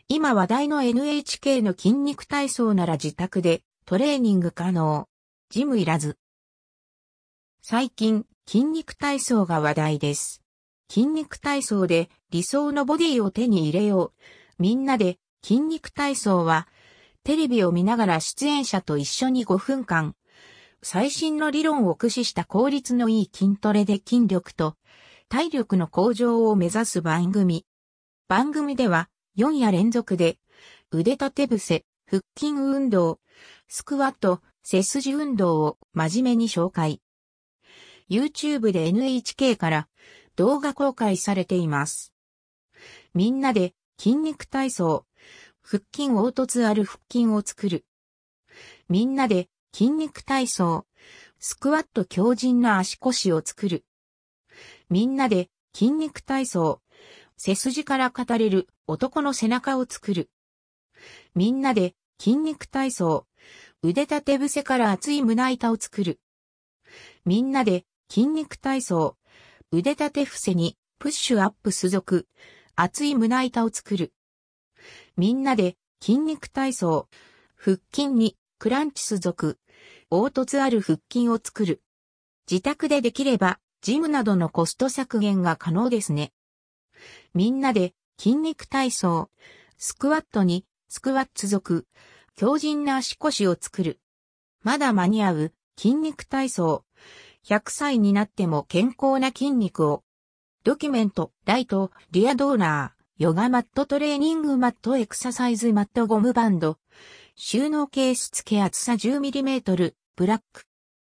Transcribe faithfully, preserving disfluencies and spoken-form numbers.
今話題の エヌエイチケー の筋肉体操なら自宅でトレーニング可能。ジムいらず。最近、筋肉体操が話題です。筋肉体操で理想のボディを手に入れよう。みんなで筋肉体操は、テレビを見ながら出演者と一緒にごふんかん、最新の理論を駆使した効率のいい筋トレで筋力と体力の向上を目指す番組。番組ではよん夜連続で腕立て伏せ、腹筋運動、スクワット、背筋運動を真面目に紹介。YouTube で エヌエイチケー から動画公開されています。みんなで筋肉体操、腹筋凹凸ある腹筋を作る。みんなで筋肉体操、スクワット強靭な足腰を作る。みんなで筋肉体操、背筋から語れる男の背中を作る。みんなで筋肉体操、腕立て伏せから熱い胸板を作る。みんなで筋肉体操、腕立て伏せにプッシュアップス族、熱い胸板を作る。みんなで筋肉体操、腹筋にクランチス族、凹凸ある腹筋を作る。自宅でできればジムなどのコスト削減が可能ですね。みんなで筋肉体操、スクワットにスクワッツ族、強靭な足腰を作る。まだ間に合う筋肉体操。ひゃくさいになっても健康な筋肉を。ドキュメント、ライト、リアドーナー、ヨガマットトレーニングマットエクササイズマットゴムバンド。収納ケース付け厚さ じゅうミリメートル、ブラック。